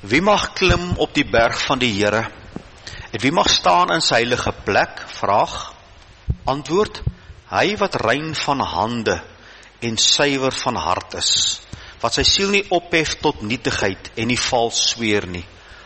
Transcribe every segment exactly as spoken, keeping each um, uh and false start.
Wie mag klim op die berg van die Here? En wie mag staan in sy heilige plek? Vraag. Antwoord. Hy wat rein van hande en suiwer van hart is, wat sy siel nie ophef tot nietigheid en nie vals sweer nie.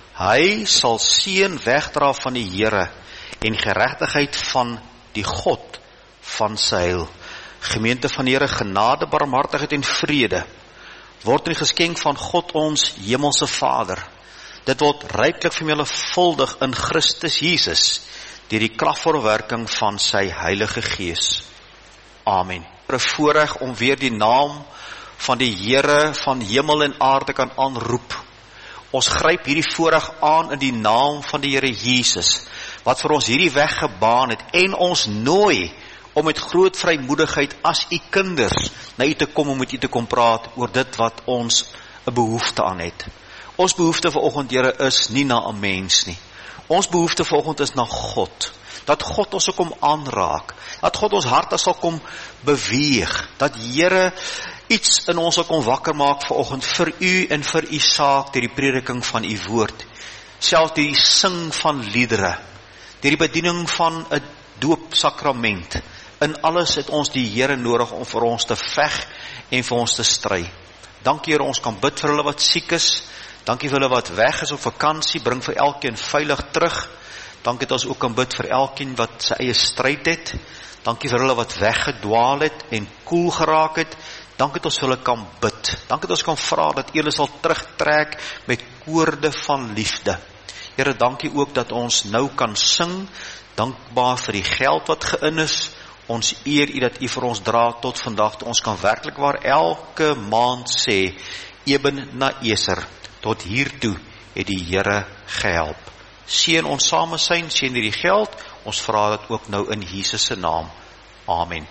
Hy sal seën wegdra van die Here en geregtigheid van die God van sy heil. Gemeente van die Here, genade, barmhartigheid en vrede word in die geskenk van God ons hemelse Vader. Dit word ryklik vermenigvuldig in Christus Jesus deur die kragverwerking van sy Heilige Gees. Amen. 'n Voorreg om weer die naam van die Here van hemel en aarde kan aanroep. Ons gryp hierdie voorreg aan in die naam van die Here Jesus, wat vir ons hierdie weg gebaan het en ons nooi om met groot vrymoedigheid as u kinders na u te kom om met u te kom praat oor dit wat ons 'n behoefte aan het. Ons behoefte vanoggend, Here, is nie na 'n mens nie. Ons behoefte vanoggend is na God. Dat God ons sal kom aanraak. Dat God ons harte sal kom beweeg. Dat Here iets in ons sal kom wakker maak vanoggend vir u en vir u saak deur die prediking van u woord. Selfs deur die sing van liedere. Deur die bediening van 'n doopsakrament. In alles het ons die Here nodig om vir ons te veg en vir ons te stry. Dankie Here, ons kan bid vir hulle wat siek is. Dankie vir hulle wat weg is op vakansie, bring vir elkeen veilig terug. Dankie dat ons ook kan bid vir elkeen wat sy eie stryd het. Dankie vir hulle wat weggedwaal het en koel geraak het. Dankie dat ons vir hulle kan bid. Dankie dat ons kan vra dat hulle sal terugtrek met koorde van liefde. Here, dankie ook dat ons nou kan sing, dankbaar vir die geld wat geïn is. Ons eer u dat u vir ons dra tot vandag. Ons kan werklik waar elke maand sê, Eben na Eser, tot hiertoe het die Here gehelp. Seën ons samesyn, seën hierdie geld. Ons vra dit ook nou in Jesus se naam. Amen.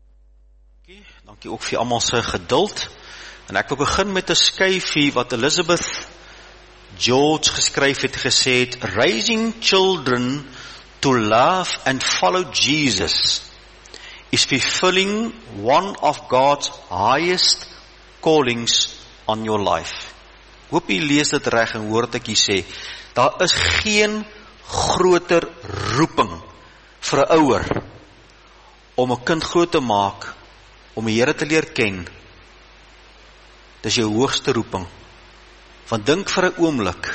Okay, dankie ook vir almal se geduld. En ek wil begin met 'n skyfie wat Elizabeth George geskryf het, gesê het, Raising children to love and follow Jesus is fulfilling one of God's highest callings on your life. Hoop jy lees dit reg en hoor wat ek hier sê. Daar is geen groter roeping vir 'n ouer om 'n kind groot te maak, om die Here te leer ken. Dis jou hoogste roeping. Want dink vir 'n oomblik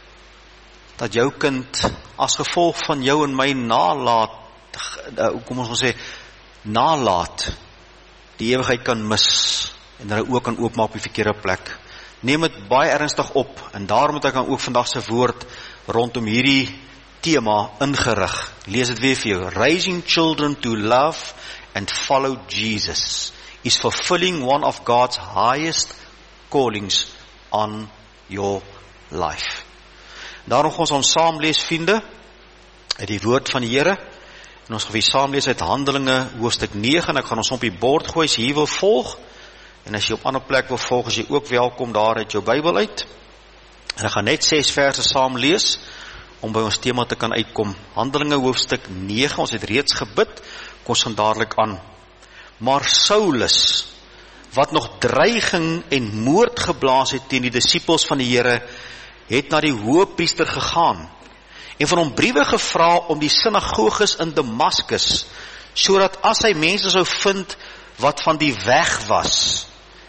dat jou kind as gevolg van jou en my nalaat, kom ons sê, nalaat, die ewigheid kan mis en hulle ook kan oopmaak op die verkeerde plek. Neem dit baie ernstig op en daarom het ek dan ook vandag se woord rondom hierdie tema ingerig. Lees dit weer vir jou. Raising children to love and follow Jesus is fulfilling one of God's highest callings on your life. Daarom gaan ons ons saam lees, vriende, uit die woord van die Here. En ons gaan weer saam lees uit Handelinge hoofstuk nege en ek gaan ons op die bord gooi as jy hier wil volg. En as jy op ander plek wil volg, is jy ook welkom daar uit jou Bybel uit. En ek gaan net ses verse saam lees om by ons tema te kan uitkom. Handelinge hoofstuk nege, ons het reeds gebid, kom ons gaan dadelik aan. Maar Saulus, wat nog dreiging en moord geblaas het teen die disippels van die Here, het na die hoëpriester gegaan en van hom briewe gevra om die sinagoges in Damaskus, sodat as hy mense sou vind wat van die weg was,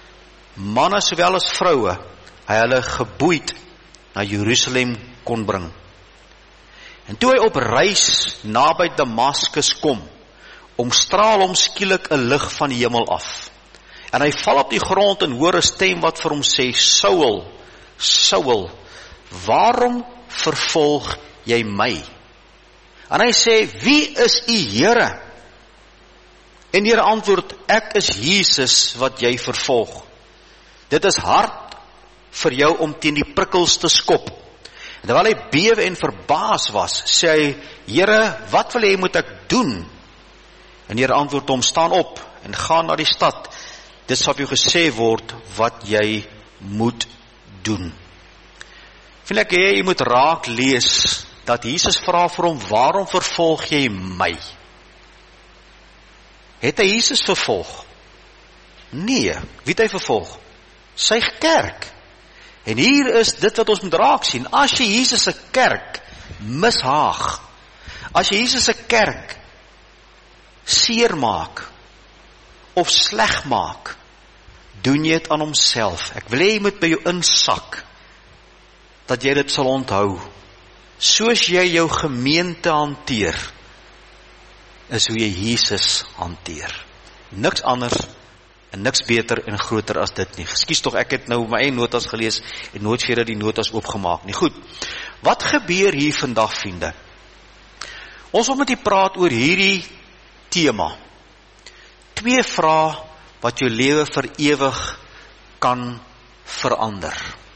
manne sowel as vroue, hy hulle geboeid na Jerusalem kon bring. En toe hy op reis naby Damaskus kom, omstraal hom skielik 'n lig van die hemel af. En hy val op die grond en hoor 'n stem wat vir hom sê, Saul, Saul, waarom vervolg jy my? En hy sê, wie is u Here? En die Here antwoord, ek is Jesus wat jy vervolg. Dit is hard vir jou om teen die prikkels te skop. En terwyl hy bewe en verbaas was, sê hy, Here, wat wil jy moet ek doen? En die Here antwoord hom, staan op en gaan na die stad. Dit sal jou gesê word wat jy moet doen. Vind ek jy, jy moet raak lees dat Jesus vra vir hom, waarom vervolg jy my? Het hy Jesus vervolg? Nee, wie het hy vervolg? Sy kerk. En hier is dit wat ons moet raak sien. As jy Jesus se kerk mishaag, as jy Jesus se kerk seermaak of sleg maak, doen jy dit aan homself. Ek wil hê jy moet by jou insak dat jy dit sal onthou. Soos jy jou gemeente hanteer, is hoe jy Jesus hanteer. Niks anders en niks beter en groter as dit nie. Ekskuus tog, ek het nou my eie notas gelees en nooit verder die notas oopgemaak nie. Goed, wat gebeur hier vandag, vriende? Ons wil met u praat oor hierdie tema. Twee vrae wat jou lewe vir ewig kan verander.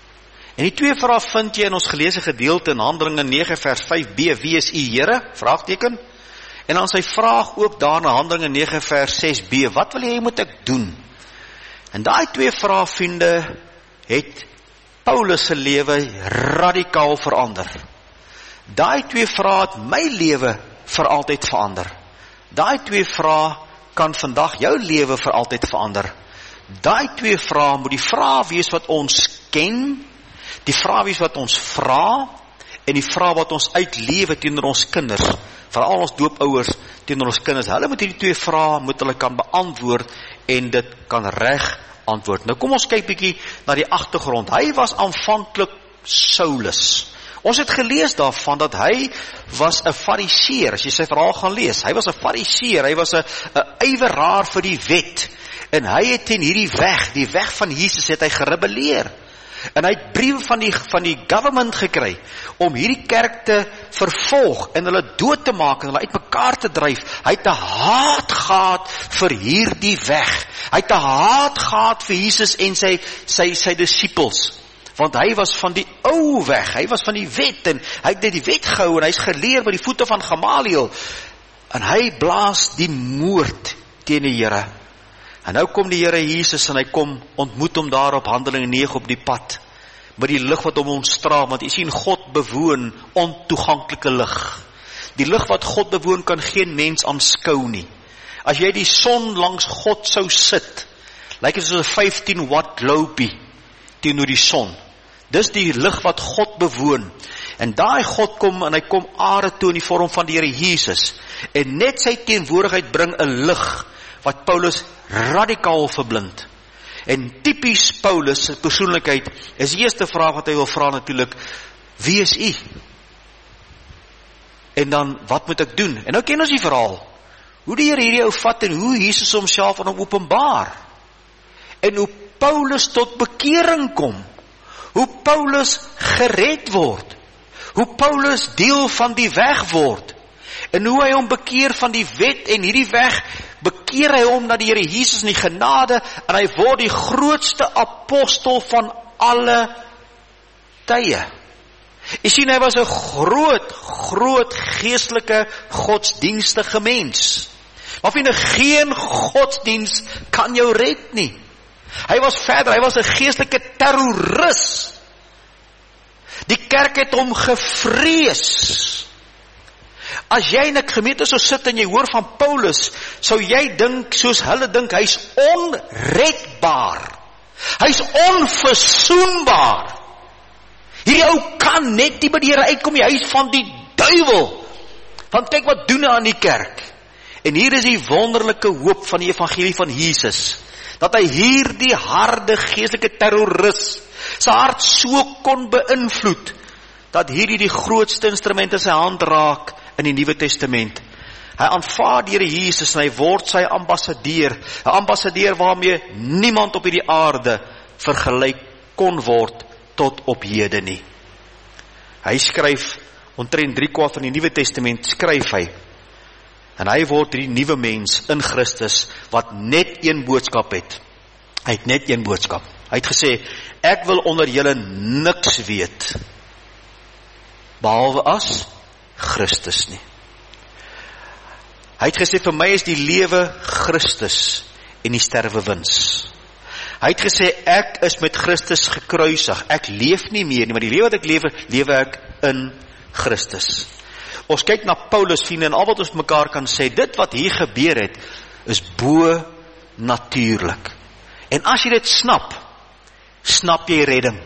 En die twee vrae vind jy in ons geleesde gedeelte in Handelinge nege vers vyf b, wie is u Here? Vraagteken. En dan sy vraag ook daar in Handelinge nege vers ses b, wat wil jy moet ek doen? En daai twee vrae, vriende, het Paulus se lewe radikaal verander. Daai twee vrae het my lewe vir altyd verander. Daai twee vrae kan vandag jou lewe vir altyd verander. Daai twee vrae moet die vrae wees wat ons ken, die vrae wees wat ons vra, en die vrae wat ons uitlewe teenoor ons kinders, veral ons doopouers teenoor ons kinders. Hulle moet hierdie twee vrae moet hulle kan beantwoord en dit kan reg antwoord. Nou kom ons kyk bietjie na die agtergrond. Hy was aanvanklik Saulus. Ons het gelees daarvan dat hy was 'n fariseer, as jy sy verhaal gaan lees. Hy was 'n fariseer, hy was 'n 'n ywerraar vir die wet. En hy het teen hierdie weg, die weg van Jesus, het hy gerebelleer. En hy het briewe van die, van die government gekry, om hierdie kerk te vervolg, en hulle dood te maak, en hulle uit mekaar te dryf. Hy het 'n haat gehad vir hierdie weg. Hy het 'n haat gehad vir Jesus en sy, sy, sy disciples. Want hy was van die ou weg, hy was van die wet, en hy het die wet gehou, en hy is geleer by die voete van Gamaliel. En hy blaas die moord teen die Here. En nou kom die Here Jesus en hy kom ontmoet hom daar op Handelinge nege op die pad, met die lig wat hom ontstraal, want jy sien God bewoon ontoeganklike lig. Die lig wat God bewoon kan geen mens aanskou nie. As jy die son langs God sou sit, lyk dit soos 'n vyftien watt loopie teenoor die son. Dis die lig wat God bewoon. En daai God kom en hy kom aarde toe in die vorm van die Here Jesus. En net sy teenwoordigheid bring 'n lig wat Paulus radikaal verblind. En typies Paulus se persoonlikheid is die eerste vraag wat hy wil vra natuurlik, wie is u? En dan, wat moet ek doen? En nou ken ons die verhaal. Hoe die Here hierdie ou vat en hoe Jesus homself aan hom openbaar. En hoe Paulus tot bekering kom. Hoe Paulus gered word. Hoe Paulus deel van die weg word. En hoe hy hom bekeer van die wet en hierdie weg, bekeer hy hom na die Here Jesus in die genade, en hy word die grootste apostel van alle tye. Jy sien, hy was 'n groot, groot geestelike godsdienstige mens. Maar vriende, geen godsdiens kan jou red nie. Hy was verder, hy was 'n geestelike terroris. Die kerk het hom gevrees. As jy in 'n gemeente sou sit en jy hoor van Paulus, sou jy dink, soos hulle dink, hy's onredbaar. Hy's onversoenbaar. Hierdie ou kan net nie by die Here uitkom nie, hy is van die duiwel. Want kyk wat doen hy aan die kerk. En hier is die wonderlike hoop van die evangelie van Jesus, dat hy hier die harde geestelike terroris sy hart so kon beïnvloed, dat hierdie die grootste instrument in sy hand raak in die Nuwe Testament. Hy aanvaar die Here Jesus en hy word sy ambassadeur, 'n ambassadeur waarmee niemand op hierdie aarde vergelyk kon word tot op hede nie. Hy skryf omtrent drie kwart van die Nuwe Testament skryf hy. En hy word die nuwe mens in Christus wat net een boodskap het. Hy het net een boodskap. Hy het gesê, ek wil onder julle niks weet, behalwe as Christus nie. Hy het gesê, vir my is die lewe Christus en die sterwe wins. Hy het gesê, ek is met Christus gekruisig. Ek leef nie meer nie, maar die lewe wat ek lewe, lewe ek in Christus. Ons kyk na Paulus, vriende, en al wat ons mekaar kan sê, dit wat hier gebeur het, is bo natuurlik. En as jy dit snap, snap jy redding.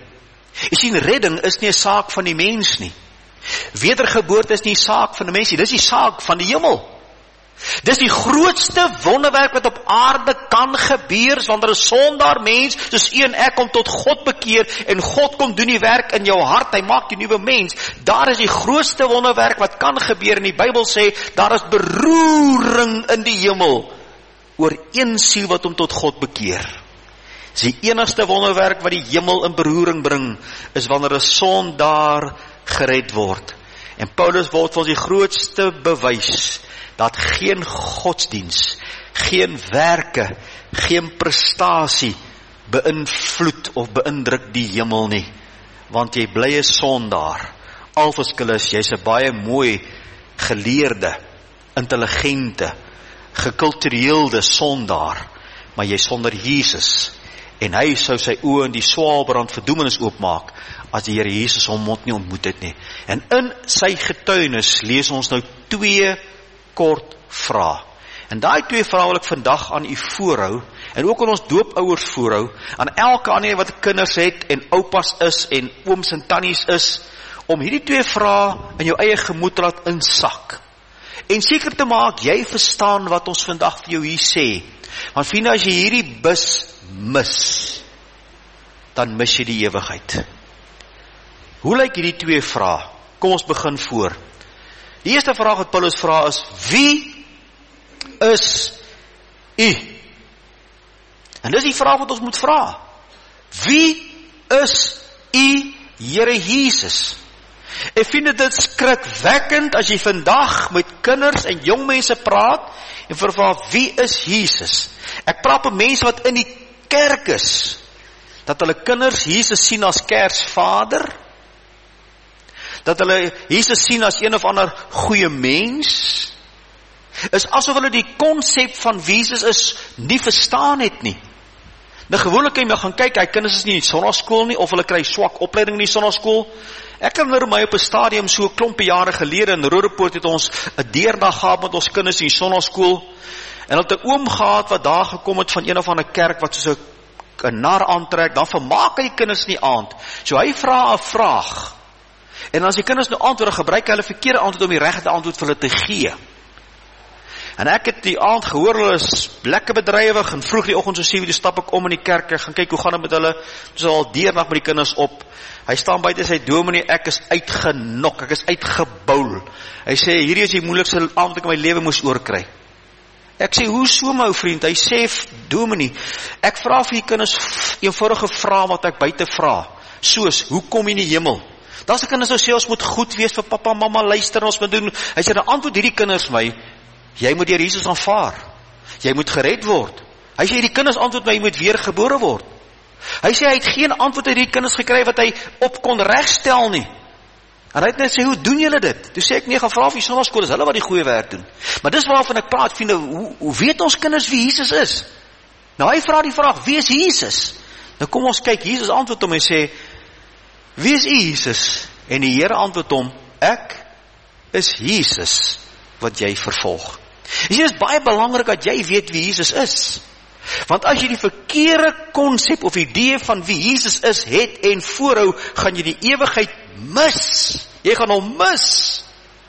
Jy sien, redding is nie 'n saak van die mens nie. Wedergeboorte is nie 'n saak van die mens nie, dis die saak van die hemel. Dis die grootste wonderwerk wat op aarde kan gebeur, wanneer 'n sondaar mens, soos u en ek, kom tot God bekeer, en God kom doen die werk in jou hart, hy maak die nuwe mens. Daar is die grootste wonderwerk wat kan gebeur, en die Bybel sê, daar is beroering in die hemel, oor een siel wat hom tot God bekeer. Dis die enigste wonderwerk wat die hemel in beroering bring, is wanneer 'n sondaar gered word. En Paulus word vir ons die grootste bewys, dat geen godsdiens, geen werke, geen prestasie beïnvloed of beïndruk die hemel nie. Want jy bly 'n sondaar. Al verskil is, jy's 'n baie mooi, geleerde, intelligente, gekultureelde sondaar, maar jy sonder Jesus. En hy sou sy oë in die swaalbrand verdoemenis oopmaak, as die Here Jesus hom mond nie ontmoet het nie. En in sy getuienis lees ons nou twee kort vrae. En daai twee vrae wil ek vandag aan u voorhou, en ook aan ons doopouers voorhou, aan elke ander wat kinders het, en oupas is, en ooms en tannies is, om hierdie twee vrae in jou eie gemoed te laat insak. En seker te maak, jy verstaan wat ons vandag vir jou hier sê. Want vriende, as jy hierdie bus mis, dan mis jy die ewigheid. Hoe lyk hierdie twee vrae? Kom ons begin voor. Die eerste vraag wat Paulus vra is, wie is u? En dis die vraag wat ons moet vra. Wie is u, Here Jesus? Ek vind dit skrikwekkend as jy vandag met kinders en jong mense praat en vra, wie is Jesus? Ek praat met mense wat in die kerk is, dat hulle kinders Jesus sien as Kersvader, dat hulle Jesus sien as een of ander goeie mens, is asof hulle die konsep van wie Jesus is nie verstaan het nie. Nou gewoonlik kan jy gaan kyk, hy kinders is nie in die sonnaskool nie, of hulle kry swak opleiding in die sonnaskool. Ek kan herinner my op 'n stadium so 'n klompie jare gelede in Roodepoort het ons 'n deurdag gehad met ons kinders in die sonnaskool, en het 'n oom gehad wat daar gekom het van een of ander kerk wat soos 'n nar aantrek, dan vermaak hy die kinders in die aand. So hy vra 'n vraag, en as die kinders nou antwoord, gebruik hulle verkeerde antwoord om die regte antwoord vir hulle te gee. En ek het die aand gehoor, hulle is lekker bedrywig, en vroeg die oggend so sewe uur stap ek om in die kerk, ek gaan kyk hoe gaan dit met hulle, so al deernag met die kinders op. Hy staan buite, sy dominee, ek is uitgenok, ek is uitgeboul. Hy sê, hierdie is die moeilikste aand wat ek in my lewe moes oorkry. Ek sê, hoe so my vriend? Hy sê, dominee, ek vra vir die kinders eenvoudige vrae wat ek buite vra, soos, hoe kom jy in die hemel? Dan se kinders nou sê, ons moet goed wees vir papa, mama, luister, ons moet doen. Hy sê, dan antwoord hierdie kinders my, jy moet deur Jesus aanvaar, jy moet gered word. Hy sê, die kinders antwoord my, jy moet weer gebore word. Hy sê, hy het geen antwoord uit die kinders gekry wat hy op kon regstel nie. En hy het net sê, hoe doen julle dit? Toe sê ek, nee, gaan vra vir die sonnaskool, is hulle wat die goeie werk doen. Maar dis waarvan ek praat, vriende, hoe, hoe weet ons kinders wie Jesus is? Nou hy vra die vraag, wie is Jesus? Nou kom ons kyk, Jesus antwoord hom en sê, wie is Jesus? En die Here antwoord hom, ek is Jesus wat jy vervolg. Jy sê, dit is baie belangrik dat jy weet wie Jesus is. Want as jy die verkeerde konsep of idee van wie Jesus is, het en voorhou, gaan jy die ewigheid mis. Jy gaan hom mis.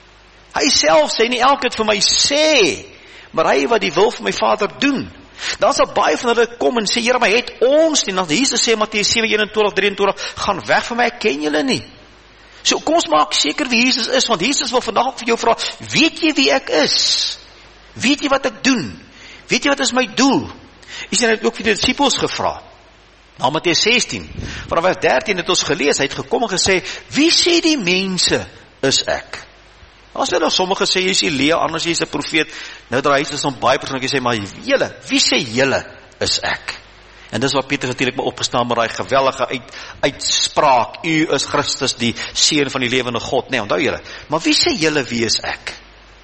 Hy self sê nie elke het vir my sê, maar hy wat die wil van my Vader doen. Dan sal baie van hulle kom en sê, Here, maar het ons nie. Dan Jesus sê, Matteus sewe, eenentwintig, drieëntwintig, gaan weg van my, ek ken julle nie. So kom ons maak seker wie Jesus is, want Jesus wil vandag ook vir jou vra, weet jy wie ek is? Weet jy wat ek doen? Weet jy wat is my doel? Hy sê, hy het ook vir die disciples gevra. Na Matteus sestien, vanaf vers dertien het ons gelees, hy het gekom en gesê, wie sê die mense is ek? As jy nou sommige sê, jy is Elia, anders jy is 'n profeet, nou draai hy soms baie persoonlik, hy sê, maar julle, wie sê julle is ek? En dis wat Petrus natuurlik maar opgestaan met daai geweldige uit, uitspraak, u is Christus, die seun van die lewende God, nee, onthou julle, maar wie sê julle wie is ek?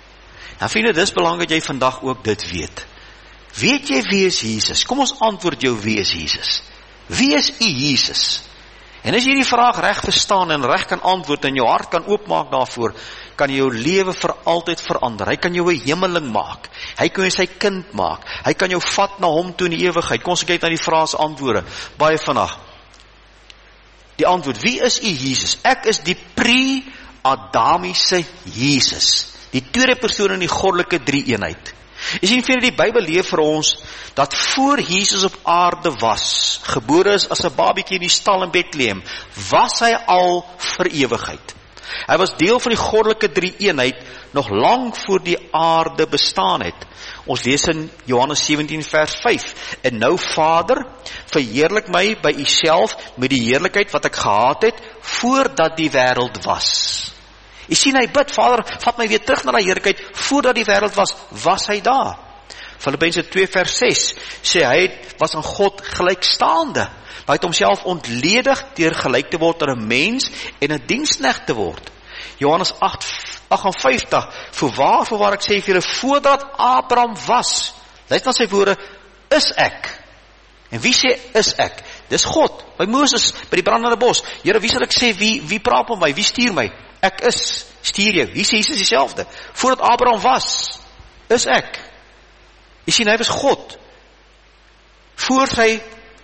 Nou vriende, dis belangrik dat jy vandag ook dit weet. Weet jy wie is Jesus? Kom ons antwoord jou, wie is Jesus? Wie is u Jesus? En as jy die vraag reg verstaan en reg kan antwoord en jou hart kan oopmaak daarvoor, kan jou lewe vir altyd verander. Hy kan jou 'n hemeling maak. Hy kan jou sy kind maak. Hy kan jou vat na hom toe in die ewigheid. Kom ons kyk na die vrae se antwoorde. Baie vinnig. Die antwoord, wie is u Jesus? Ek is die pre-Adamiese Jesus, die tweede persoon in die goddelike drie-eenheid. Jy sien, vir die Bybel leer vir ons, dat voor Jesus op aarde was, gebore is as 'n babietjie in die stal in Bethlehem, was hy al vir ewigheid. Hy was deel van die goddelike drie-eenheid, nog lang voor die aarde bestaan het. Ons lees in Johannes sewentien vers vyf, en nou Vader, verheerlik my by u self met die heerlikheid wat ek gehad het, voordat die wêreld was. Jy sien, hy bid, Vader, vat my weer terug na die heerlikheid, voordat die wêreld was, was hy daar. Filippense twee vers ses, sê hy was aan God gelykstaande, maar hy het homself ontledig deur gelyk te word aan 'n mens en 'n diensknegt te word. Johannes agt agt en vyftig, voorwaar, voorwaar ek sê vir julle, voordat Abraham was, luister na sy woorde, is ek. En wie sê is ek? Dis God, by Moses, by die brandende bos. Here, wie sal ek sê, wie, wie praat met my, wie stuur my? Ek is, stuur jou. Hier sê Jesus dieselfde. Voordat Abraham was, is ek. Jy sien, hy was God. Voor sy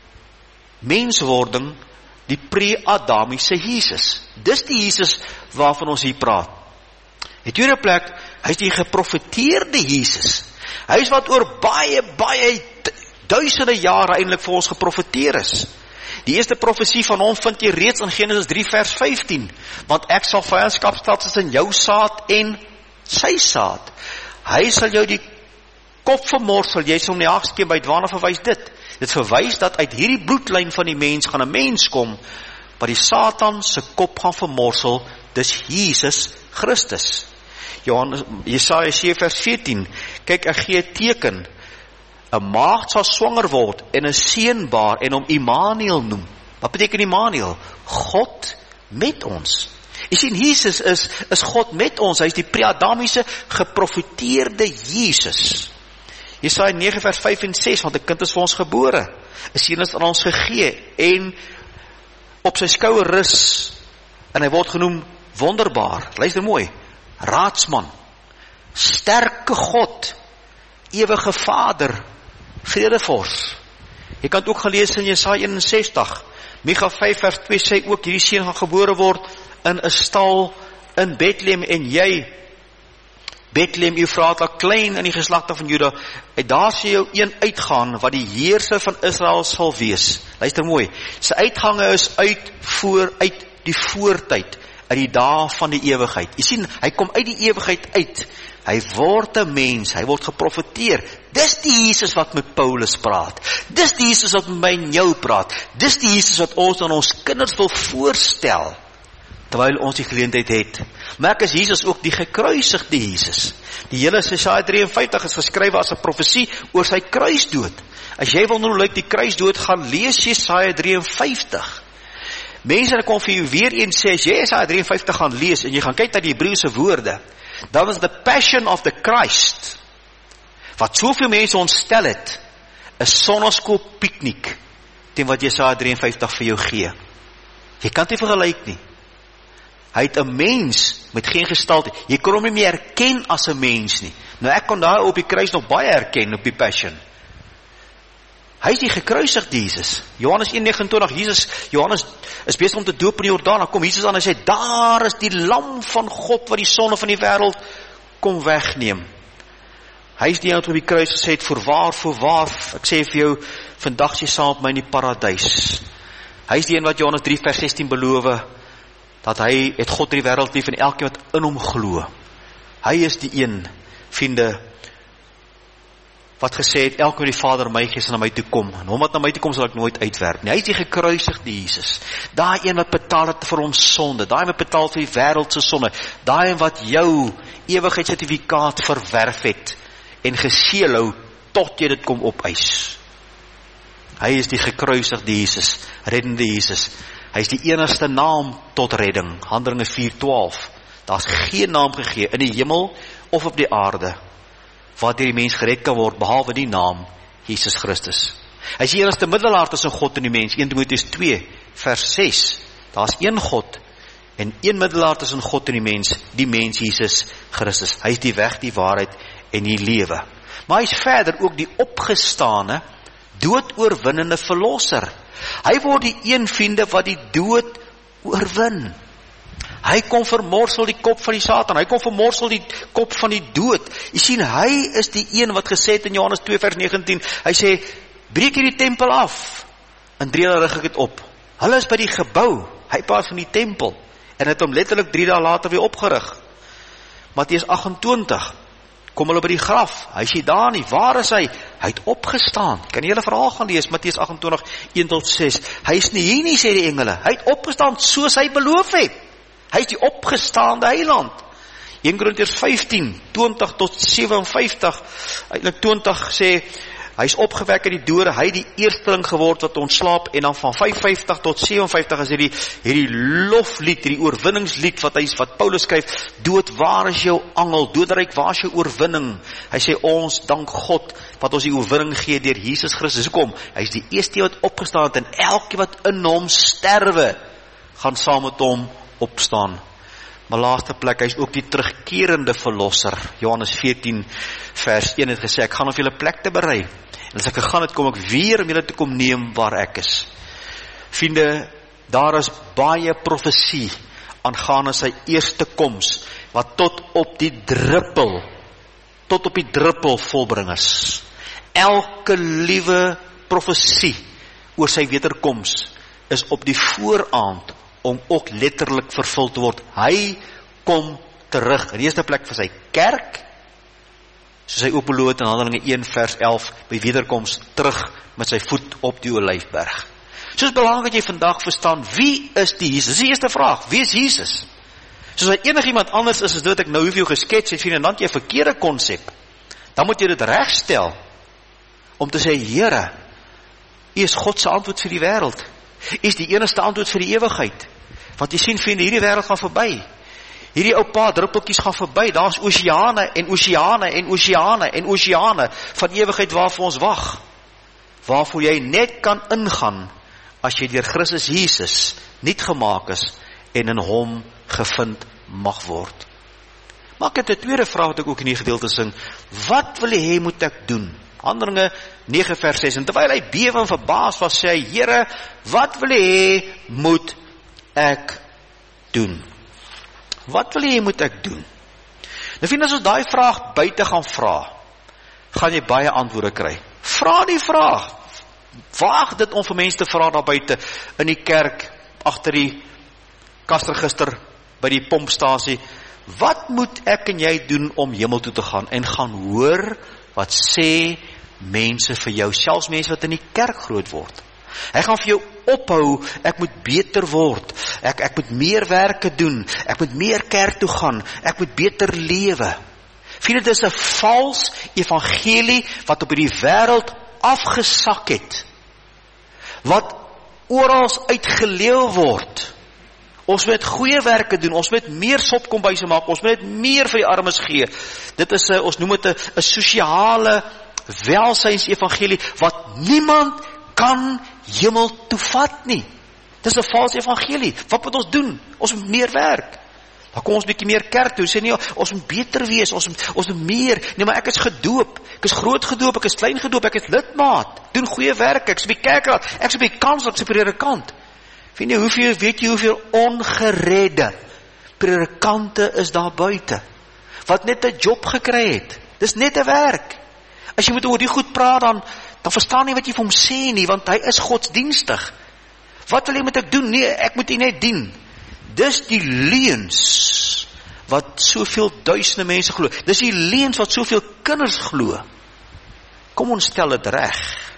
menswording, die pre-Adamiese Jesus. Dis die Jesus waarvan ons hier praat. Die tweede plek, hy is die geprofeteerde Jesus. Hy is wat oor baie, baie duisende jare eintlik vir ons geprofeteer is. Die eerste profesie van hom vind jy reeds in Genesis drie vers vyftien, want ek sal vyandskap stel tussen jou saad en sy saad. Hy sal jou die kop vermorsel, jy sal hom nie agskeem by dwaande verwys dit. Dit verwys dat uit hierdie bloedlyn van die mens gaan 'n mens kom, wat die Satan se kop gaan vermorsel, dis Jesus Christus. Johannes, Jesaja sewe vers veertien, kyk, ek gee 'n teken, 'n maagd sal swanger word en 'n seun baar en hom Immanuel noem. Wat beteken Immanuel? God met ons. Jy sien, Jesus is, is God met ons, hy is die pre-Adamiese geprofeteerde Jesus. Jesaja nege vers vyf en ses, want 'n kind is vir ons gebore, 'n seun is aan ons gegee, en op sy skouer rus, en hy word genoem wonderbaar, luister mooi, raadsman, sterke God, ewige Vader, vredevors. Jy kan het ook gelees in Jesaja een en sestig, Micha vyf vers twee sê ook, hierdie seun gaan gebore word in 'n stal in Bethlehem, en jy, Bethlehem Efrata, klein in die geslagte van Juda, en daar sê jou een uitgaan, wat die heerser van Israel sal wees. Luister mooi, sy uitgange is uit voor, uit die voortyd, uit die dae van die ewigheid. Jy sien, hy kom uit die ewigheid uit, hy word 'n mens, hy word geprofeteer. Dis die Jesus wat met Paulus praat, dis die Jesus wat met my en jou praat, dis die Jesus wat ons aan ons kinders wil voorstel, terwyl ons die geleentheid het. Maar ek is Jesus ook die gekruisigde Jesus. Die hele Jesaja drie en vyftig is geskrywe as 'n profesie oor sy kruisdood. As jy wil nou hoe lyk die kruisdood, gaan lees Jesaja drie en vyftig. Mense kom vir jou weer eens sê, as jy Jesaja drie en vyftig gaan lees, en jy gaan kyk na die Hebreëse woorde, dan is the passion of the Christ, wat soveel mense ontstel het, 'n sonneskool piknik, teen wat Jesaja drie en vyftig vir jou gee. Jy kan dit nie vergelyk nie. Hy het 'n mens met geen gestalte. Jy kon hom nie meer herken as 'n mens nie. Nou ek kon daar op die kruis nog baie herken op die passion. Hy is die gekruisigde Jesus. Johannes een negenentwintig, Jesus, Johannes is besig om te doop in die Jordaan. Dan kom Jesus aan en sê, daar is die lam van God wat die sonde van die wêreld kom wegneem. Hy is die een wat op die kruis gesê het, voorwaar, voorwaar, ek sê vir jou, vandag is jy saam met my in die paradys. Hy is die een wat Johannes drie vers sestien beloof, dat hy het God in die wêreld lief en elkeen wat in hom glo. Hy is die een, vriende, wat gesê het, elke wat die Vader my gee, sal na my toe kom, en hom wat na my toe kom, sal ek nooit uitwerp nie. Hy is die gekruisigde Jesus, daai een wat betaal het vir ons sonde, daai wat betaal vir die wêreld se sonde, daai een wat jou ewigheidssertifikaat verwerf het, en geseël hou, tot jy dit kom opeis. Hy is die gekruisigde Jesus, reddende Jesus. Hy is die enigste naam tot redding, Handelinge vier twaalf. Daar is geen naam gegee in die hemel of op die aarde, waar die mens gered kan word, behalwe die naam, Jesus Christus. Hy is die enigste middelaar tussen God en die mens, Eerste Timoteus twee vers ses. Daar is een God, en een middelaar tussen God en die mens, die mens Jesus Christus. Hy is die weg, die waarheid en die lewe. Maar hy is verder ook die opgestane, doodoorwinnende verlosser. Hy word die een vriende wat die dood oorwin. Hy kom vermorsel die kop van die Satan, hy kom vermorsel die kop van die dood. Jy sien, hy is die een wat gesê het in Johannes twee vers negentien, hy sê, breek hier die tempel af, en drie dae rig ek het op. Hulle is by die gebou, hy praat van die tempel, en het hom letterlik drie dae later weer opgerig. Matteus agt-en-twintig, kom hulle by die graf, hy sê daar nie, waar is hy? Hy het opgestaan, kan die hele verhaal gaan lees, Matteus agt-en-twintig, een tot ses, hy is nie hier nie, sê die engele, hy het opgestaan soos hy beloof het, hy is die opgestaande heiland. Eerste Korintiërs vyftien, twintig tot sewenvyftig, eintlik twintig sê, hy is opgewek uit die dode, hy het die eersteling geword wat ontslaap, en dan van vyfenvyftig tot sewenvyftig is hierdie, hierdie loflied, hierdie oorwinningslied wat hy, wat Paulus skryf, dood, waar is jou angel, doodryk, waar is jou oorwinning? Hy sê, ons dank God, wat ons die oorwinning gee deur Jesus Christus. Hoekom? Hy is die eerste wat opgestaan het, en elke wat in hom sterwe, gaan saam met hom opstaan. Maar laaste plek, hy is ook die terugkerende verlosser. Johannes veertien vers een het gesê, ek gaan op julle plek te berei. En as ek gegaan het, kom ek weer om julle te kom neem waar ek is. Vriende, daar is baie profesie aangaande sy eerste koms, wat tot op die druppel, tot op die druppel volbring is. Elke liewe profesie oor sy wederkoms is op die vooraand om ook letterlik vervul te word. Hy kom terug, in die eerste plek vir sy kerk, soos hy ook beloof het in Handelinge een vers elf, by wederkoms terug met sy voet op die Olyfberg. So is belangrik dat jy vandag verstaan, wie is die Jesus? Dis die eerste vraag, wie is Jesus? Soos hy enig iemand anders is, is dit wat ek nou hoeveel geskets het, en dan het jy 'n verkeerde konsep. Dan moet jy dit regstel, om te sê, Here, U is God se antwoord vir die wêreld. U is die enigste antwoord vir die ewigheid. Want jy sien, vriende, hierdie wêreld gaan verby. Hierdie ou paar druppeltjies gaan verby. Daar's oseane en oseane en oseane en oseane van ewigheid waarvoor ons wag. Waarvoor jy net kan ingaan as jy deur Christus Jesus nuut gemaak is en in hom gevind mag word. Maar ek het 'n tweede vraag wat ek ook in die gedeelte sing. Wat wil jy hê moet ek doen? Handelinge nege vers ses. En terwyl hy bewe en verbaas was, sê hy, Here, wat wil jy hê moet ek doen? Wat wil jy moet ek doen? Nou vind as ons daai vraag buite gaan vra, gaan jy baie antwoorde kry. Vra die vraag. Waag dit om vir mense te vra daar buite in die kerk, agter die kasregister, by die pompstasie. Wat moet ek en jy doen om hemel toe te gaan? En gaan hoor wat sê mense vir jou, selfs mense wat in die kerk groot word. Hy gaan vir jou ophou, ek moet beter word, ek, ek moet meer werke doen, ek moet meer kerk toe gaan, ek moet beter lewe. Vriende, dit is 'n vals evangelie wat op die wêreld afgesak het, wat oral uitgeleeu word. Ons moet goeie werke doen, ons moet meer sopkombuise maak, ons moet meer vir die armes gee. Dit is 'n, ons noem dit 'n, 'n sosiale welsyns evangelie, wat niemand kan hemel toe vat nie. Dit is 'n vals evangelie. Wat moet ons doen? Ons moet meer werk. Dan kom ons bietjie meer kerk toe, sê nie, ons moet beter wees, ons moet, ons moet meer, nee maar ek is gedoop, ek is groot gedoop, ek is klein gedoop, ek is lidmaat, doen goeie werk, ek is op die kerkraad, ek is op die kansel, ek is op die predikant. Weet jy hoeveel, weet jy hoeveel ongeredde predikante is daar buite, wat net 'n job gekry het, dis net 'n werk. As jy moet oor die goed praat, dan, dan verstaan nie wat jy vir hom sê nie, want hy is godsdienstig. Wat wil jy moet ek doen? Nee, ek moet jy net dien. Dis die leuns wat soveel duisende mense glo. Dis die leuns wat soveel kinders glo. Kom ons stel dit reg.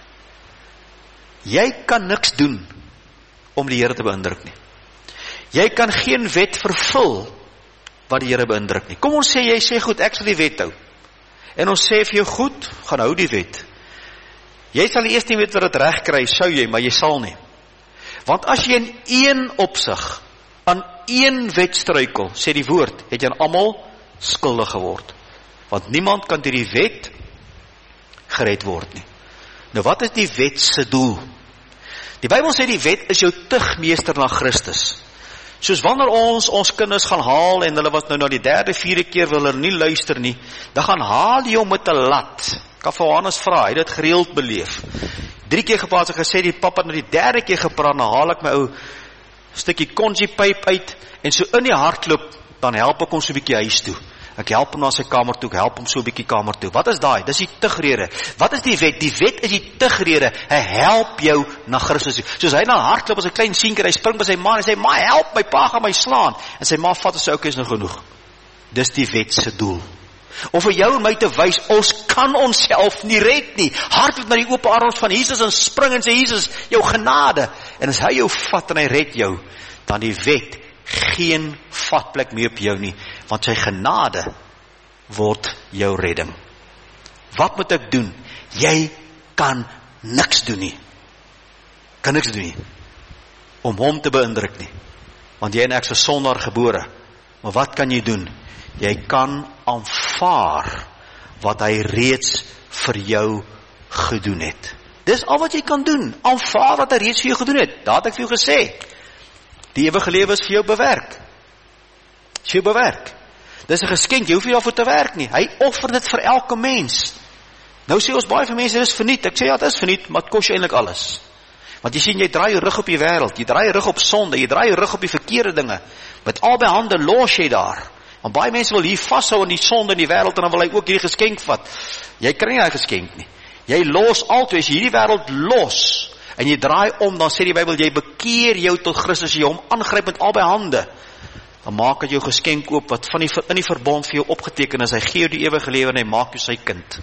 Jy kan niks doen om die Here te beïndruk nie. Jy kan geen wet vervul wat die Here beïndruk nie. Kom ons sê, jy sê goed, ek sal die wet hou. En ons sê vir jou goed, gaan hou die wet. Jy sal die eerste nie weet wat dit reg kry, sou jy, maar jy sal nie. Want as jy in een opsig aan een wet struikel, sê die woord, het jy aan almal skuldig geword. Want niemand kan deur die wet gered word nie. Nou wat is die wet se doel? Die Bybel sê die wet is jou tugmeester na Christus. Soos wanneer ons ons kinders gaan haal en hulle was nou na die derde, vierde keer wil hulle nie luister nie, dan gaan haal jy hom met 'n lat. Kan vir Johannes vra, hy het dit gereeld beleef. Drie keer gepraat, ek gesê die papa het na die derde keer gepraat, dan haal ek my ou stukkie konsiepyp uit, en so in die hardloop, dan help ek hom so 'n bietjie huis toe. Ek help hom na sy kamer toe, ek help hom so 'n bietjie kamer toe. Wat is daai? Dis die tugrede. Wat is die wet? Die wet is die tugrede. Hy help jou na Christus toe. Soos hy na hardloop as 'n klein seentjie, hy spring by sy ma en hy sê, "Ma, help my, pa gaan my slaan." En sy ma vat en sê, "Oké, is nou genoeg." Dis die wet se doel. Om vir jou en my te wys, ons kan onsself nie red nie. Hardloop na die oop arms van Jesus en spring en sê, "Jesus, jou genade." En as hy jou vat en hy red jou, dan die wet geen vatplek meer op jou nie, want sy genade word jou redding. Wat moet ek doen? Jy kan niks doen nie. Kan niks doen nie. Om hom te beïndruk nie. Want jy en ek is sondaar gebore. Maar wat kan jy doen? Jy kan aanvaar wat hy reeds vir jou gedoen het. Dis al wat jy kan doen. Aanvaar wat hy reeds vir jou gedoen het. Daar het ek vir jou gesê. Die ewige lewe is vir jou bewerk. Is vir jou bewerk. Dis 'n geskenk, jy hoef nie daarvoor te werk nie. Hy offer dit vir elke mens. Nou sê ons baie van mense, dis verniet. Ek sê ja, dit is verniet, maar dit kos jou eintlik alles. Want jy sien, jy draai jou rug op die wêreld, jy draai jou rug op sonde, jy draai jou rug op die verkeerde dinge. Met albei hande los jy daar. Want baie mense wil hier vashou in die sonde in die wêreld en dan wil hy ook hierdie geskenk vat. Jy kry nie daai geskenk nie. Jy los altyd, as jy hierdie wêreld los en jy draai om, dan sê die Bybel, jy bekeer jou tot Christus, jy hom aangryp met albei hande. Dan maak hy jou geskenk oop wat van die in die verbond vir jou opgeteken is. Hy gee jou die ewige lewe en hy maak jou sy kind.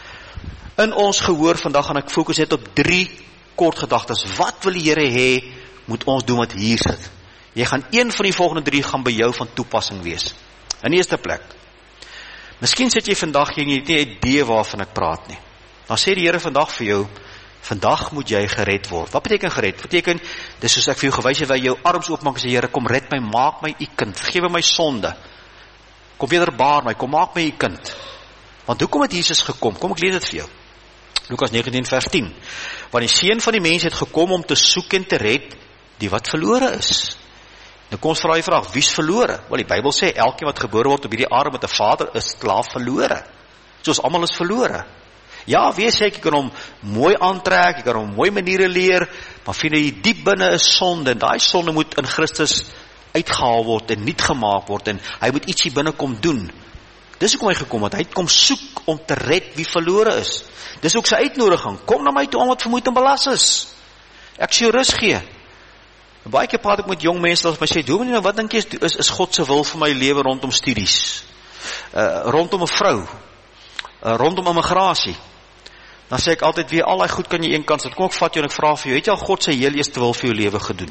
In ons gehoor vandag gaan ek fokus net op drie kort gedagtes. Wat wil die Here hê moet ons doen wat hier sit? Jy gaan een van die volgende drie gaan by jou van toepassing wees. In die eerste plek. Miskien sit jy vandag hier en jy het nie 'n idee waarvan ek praat nie. Dan sê die Here vandag vir jou, vandag moet jy gered word. Wat beteken gered? Beteken, dis soos ek vir jou gewys het, waar jy jou arms oopmaak en sê, Here, kom red my, maak my u kind, vergewe my sonde. Kom wederbaar my, kom maak my u kind. Want hoekom het Jesus gekom? Kom ek lees dit vir jou. Lukas negentien vers tien. Want die seun van die mens het gekom om te soek en te red die wat verlore is. Nou kom ons vra die vraag, wie's verlore? Wel, die Bybel sê, elkeen wat gebore word op hierdie aarde met 'n vader is klaar verlore. Soos almal is verlore. Ja, wees ek, jy kan hom mooi aantrek, jy kan hom mooi maniere leer, maar vind jy diep binne is sonde, en daai sonde moet in Christus uitgehaal word en nuut gemaak word, en hy moet ietsie binne kom doen. Dis hoekom hy gekom het, hy het kom soek om te red wie verlore is. Dis ook sy uitnodiging, kom na my toe om wat vermoeid en belas is. Ek sê jou rus gee. Baie keer praat ek met jong mense, dat my sê, Dominee, nou wat dink jy is, is God se wil vir my lewe rondom studies, uh, rondom 'n vrou, uh, rondom immigrasie. Dan sê ek altyd weer, al die goed kan jy een kant sit. Kom ek vat jou en ek vra vir jou, het jy al God se heel eerste wil vir jou lewe gedoen?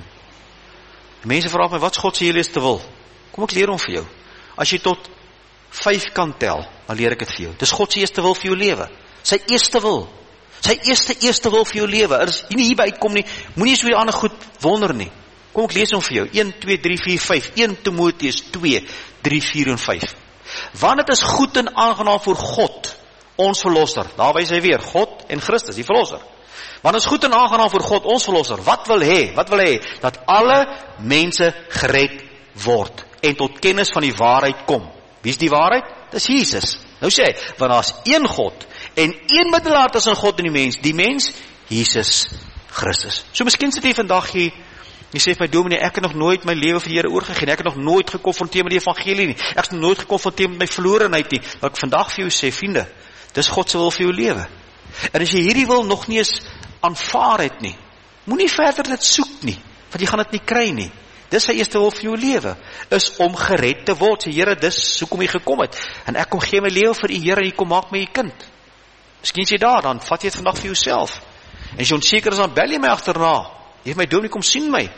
Mense vra my, wat is God se heel eerste wil? Kom ek leer hom vir jou. As jy tot vyf kan tel, dan leer ek dit vir jou. Dis God se eerste wil vir jou lewe. Sy eerste wil. Sy eerste eerste wil vir jou lewe. Er is nie hierby uitkom nie. Moenie so die ander goed wonder nie. Kom ek lees hom vir jou. een, twee, drie, vier, vyf. een Timoteus twee, drie, vier en vyf. Want het is goed en aangenaam voor God, ons verlosser. Daar wys hy weer, God en Christus, die verlosser. Want het is goed en aangenaam voor God, ons verlosser. Wat wil hy? Wat wil hy? Dat alle mense gered word en tot kennis van die waarheid kom. Wie is die waarheid? Dis Jesus. Nou sê hy, want daar is een God en een middelaar tussen God en die mens, die mens, Jesus Christus. So miskien sit jy vandag hier, jy sê my Dominee, ek het nog nooit my lewe vir die Here oorgegee, ek het nog nooit gekonfronteer met die evangelie nie, ek het nog nooit gekonfronteer met my verlorenheid nie, wat ek vandag vir jou sê, vriende, dis God se wil vir jou lewe. En as jy hierdie wil nog nie eens aanvaar het nie, moenie verder dit soek nie, want jy gaan dit nie kry nie. Dis sy eerste wil vir jou lewe, is om gered te word. Sê, Here, dis hoekom jy gekom het, en ek kom gee my lewe vir die Here, en jy kom maak my jy kind. Miskien is jy daar, dan vat jy het vandag vir jouself. En as jy onseker is, dan bel jy my agterna. Jy het my Dominee, kom sien my.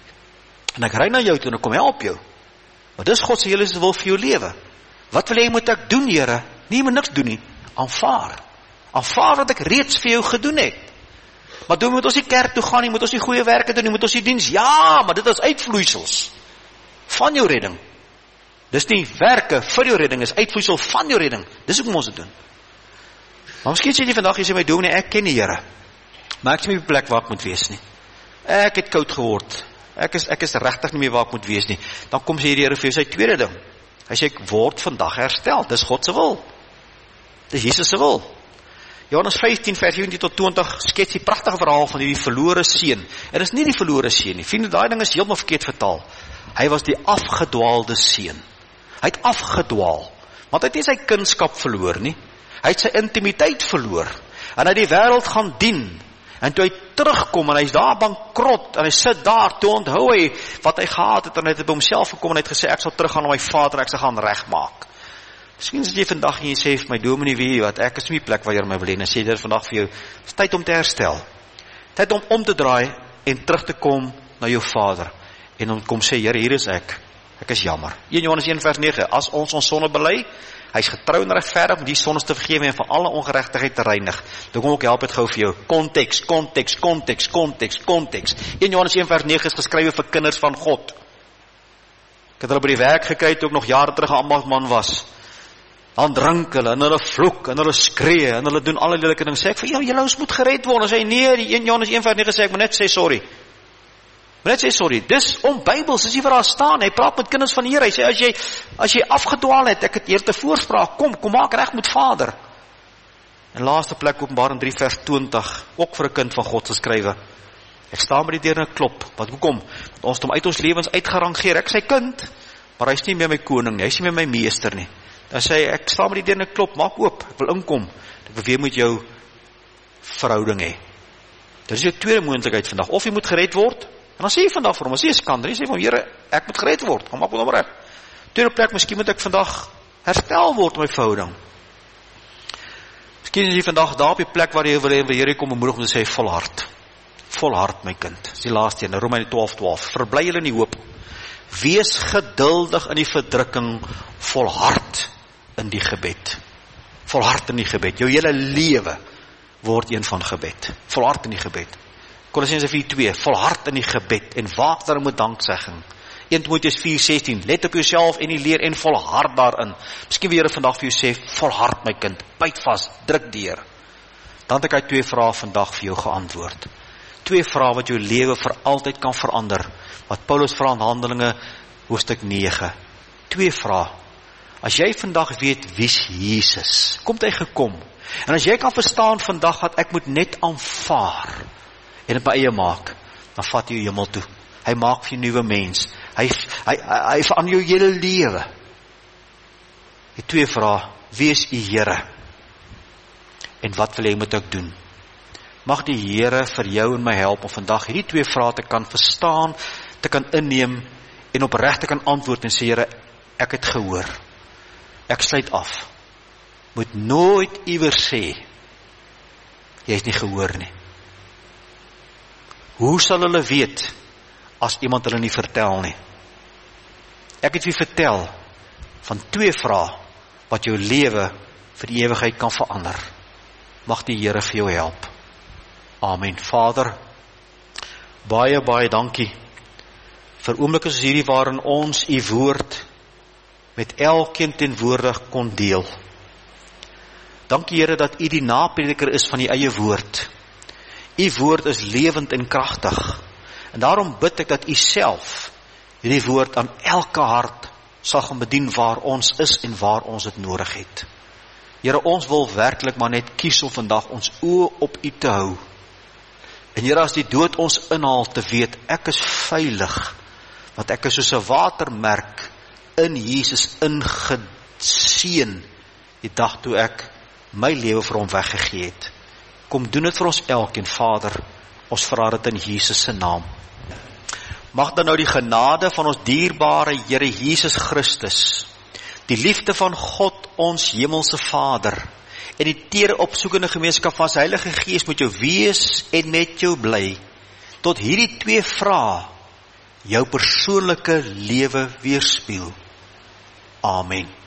En ek ry na jou toe, en ek kom help jou. Maar dis God se hele wil vir jou lewe. Wat wil jy moet ek doen, Here? Nie, jy moet niks doen nie. Aanvaar. Aanvaar wat ek reeds vir jou gedoen het. Maar doen moet ons nie kerk toe gaan nie, moet ons nie goeie werke doen nie, moet ons nie diens. Ja, maar dit is uitvloeisels van jou redding. Dis nie werke vir jou redding, is uitvloeisel van jou redding. Dis hoe ons dit doen. Maar miskien sê jy vandag, jy sê my Dominee, ek ken die Here, maar ek is nie op die plek waar ek moet wees nie. Ek het koud geword. Ek is, ek is regtig nie meer waar ek moet wees nie. Dan kom sê die Here vir jou sy tweede ding. Hy sê, ek word vandag herstel. Dis God se wil. Dis Jesus se wil. Johannes vyftien vers vyftien tot twintig skets die pragtige verhaal van die verlore seun. En dit is nie die verlore seun nie. Vriende, daai ding is heeltemal verkeerd vertaal. Hy was die afgedwaalde seun. Hy het afgedwaal, want hy het nie sy kunskap verloor nie. Hy het sy intimiteit verloor. En hy het die wêreld gaan dien. En toe hy terugkom en hy's daar bankrot en hy sit daar, toe onthou hy wat hy gehad het en hy het by homself gekom en hy het gesê ek sal teruggaan na my Vader en ek sal gaan regmaak. Miskien sit jy vandag en jy sê vir my dominee, wie wat ek is nie die plek waar jy my wil hê en sê dit vandag vir jou, het is tyd om te herstel. Tyd om om te draai en terug te kom na jou Vader en om kom sê, Here, hier is ek. Ek is jammer. Eerste Johannes een vers nege, as ons ons sonde bely, hy is getrou en regverdig om die sondes te vergewe en van alle ongeregtigheid te reinig. Dan kom ek help het gou vir jou. Konteks, konteks, konteks, konteks, konteks. Eerste Johannes een vers nege is geskrywe vir kinders van God. Ek het hulle by die werk gekry toe ek nog jare terug 'n ambagman was. Dan drink hulle en hulle vloek en hulle skree en hulle doen alle lelike dinge. Sê ek vir jou, julle ons moet gered word. En sê nee, die Eerste Johannes een vers nege sê ek moet net sê sorry. Maar net sê sorry, dis om Bybels, dis nie waar daar staan, hy praat met kinders van die Here, hy sê, as jy, as jy afgedwaal het, ek het hier te voorspraak, kom, kom maak reg met Vader. En laaste plek, Openbaring drie vers twintig, ook vir 'n kind van God geskrywe, ek staan by die deur en ek klop, wat hoekom? Ons het hom uit ons lewens uitgerangeer, ek is sy kind, maar hy is nie meer my koning nie, hy is nie meer my meester nie. Dan sê hy, ek staan by die deur en ek klop, maak oop, ek wil inkom, ek wil weer met jou verhouding hê. Dit is jou tweede moontlikheid vandag, of jy moet gered word, en dan sê jy vandag vir hom, as jy is skande, jy sê vir hom, Here, ek moet gered word, kom maak met hom reg. Tweede plek, miskien moet ek vandag herstel word my verhouding. Miskien is jy vandag daar op die plek waar jy wil hê, Here kom bemoedig om te sê, volhard, volhard my kind, dis die laaste een, Romeine twaalf twaalf, verbly julle in die hoop, wees geduldig in die verdrukking, volhard in die gebed, volhard in die gebed, jou hele lewe word een van gebed, volhard in die gebed. Kolossense vier twee, volhard in die gebed en waak daarin met danksegging. Eerste Timoteus vier sestien, let op jouself en die leer en volhard daarin. Miskien wil Here vandag vir jou sê, volhard my kind, byt vas, druk deur. Dan het ek uit twee vrae vandag vir jou geantwoord. Twee vrae wat jou lewe vir altyd kan verander, wat Paulus vra in Handelinge hoofstuk nege. Twee vrae. As jy vandag weet wie's Jesus, kom hy gekom. En as jy kan verstaan vandag dat ek moet net aanvaar en dit my eie maak, dan vat jy hemel toe. Hy maak vir jou nuwe mens. Hy hy hy verander jou hele lewe. Die twee vrae, wie is u Here? En wat wil hy moet ek doen? Mag die Here vir jou en my help om vandag hierdie twee vrae te kan verstaan, te kan inneem en opreg te kan antwoord en sê, Here, ek het gehoor. Ek sluit af. Moet nooit iewers sê, jy het nie gehoor nie. Hoe sal hulle weet as iemand hulle nie vertel nie? Ek het vir vertel van twee vrae wat jou lewe vir die ewigheid kan verander. Mag die Here vir jou help. Amen. Vader, baie, baie dankie vir oomblikke soos hierdie waarin ons u woord met elkeen teenwoordig kon deel. Dankie Here dat u die naprediker is van die eie woord. U woord is lewend en kragtig. En daarom bid ek dat u self hierdie woord aan elke hart sal gaan bedien waar ons is en waar ons dit nodig het. Here, ons wil werklik maar net kies om vandag ons oë op u te hou. En Here, as die dood ons inhaal te weet, ek is veilig, want ek is soos 'n watermerk in Jesus ingeseën die dag toe ek my lewe vir hom weggegee het. Kom doen dit vir ons elkeen, Vader, ons vra dit in Jesus se naam. Mag dan nou die genade van ons dierbare Here Jesus Christus, die liefde van God ons hemelse Vader, en die tere opsoekende gemeenskap van sy Heilige Gees met jou wees en met jou bly, tot hierdie twee vrae jou persoonlike lewe weerspieël. Amen.